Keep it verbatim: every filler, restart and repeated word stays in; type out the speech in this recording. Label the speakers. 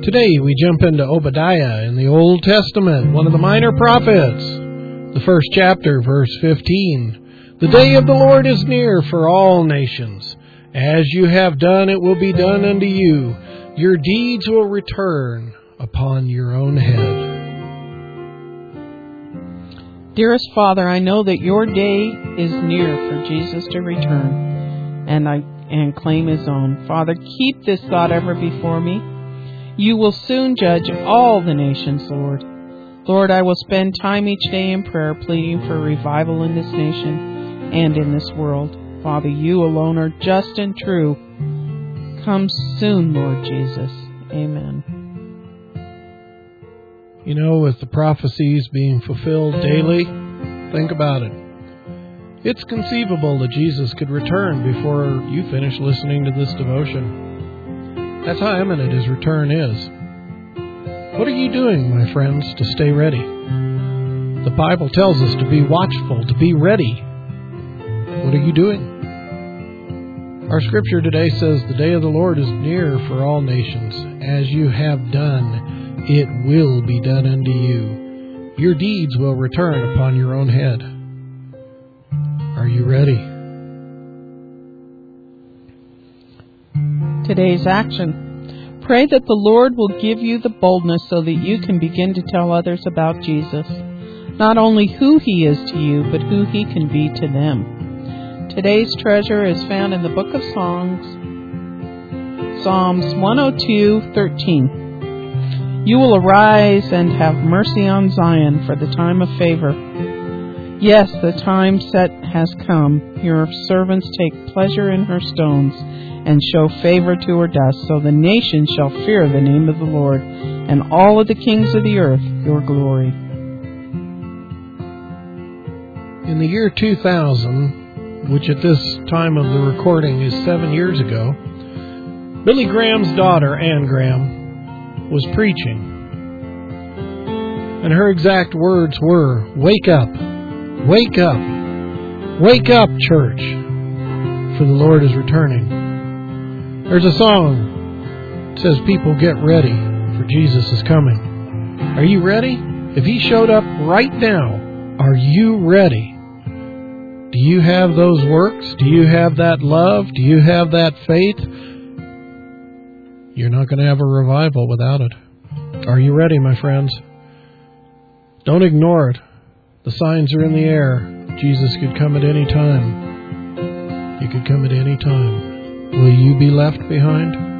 Speaker 1: Today we jump into Obadiah in the Old Testament, one of the minor prophets. The first chapter, verse fifteen. The day of the Lord is near for all nations. As you have done, it will be done unto you. Your deeds will return upon your own head.
Speaker 2: Dearest Father, I know that your day is near for Jesus to return and I and claim his own. Father, keep this thought ever before me. You will soon judge all the nations, Lord. Lord, I will spend time each day in prayer, pleading for revival in this nation and in this world. Father, you alone are just and true. Come soon, Lord Jesus. Amen.
Speaker 1: You know, with the prophecies being fulfilled daily, think about it. It's conceivable that Jesus could return before you finish listening to this devotion. That's how imminent his return is. What are you doing, my friends, to stay ready? The Bible tells us to be watchful, to be ready. What are you doing? Our scripture today says the day of the Lord is near for all nations. As you have done, it will be done unto you. Your deeds will return upon your own head. Are you ready?
Speaker 2: Today's action. Pray that the Lord will give you the boldness so that you can begin to tell others about Jesus. Not only who he is to you, but who he can be to them. Today's treasure is found in the book of Songs, Psalms one oh two, thirteen. You will arise and have mercy on Zion for the time of favor. Yes, the time set has come. Your servants take pleasure in her stones and show favor to her dust. So the nations shall fear the name of the Lord, and all of the kings of the earth your glory.
Speaker 1: In the year two thousand, which at this time of the recording is seven years ago, Billy Graham's daughter, Ann Graham, was preaching. And her exact words were, "Wake up, wake up, wake up, church, for the Lord is returning." There's a song that says, people get ready, for Jesus is coming. Are you ready? If he showed up right now, are you ready? Do you have those works? Do you have that love? Do you have that faith? You're not going to have a revival without it. Are you ready, my friends? Don't ignore it. The signs are in the air. Jesus could come at any time. He could come at any time. Will you be left behind?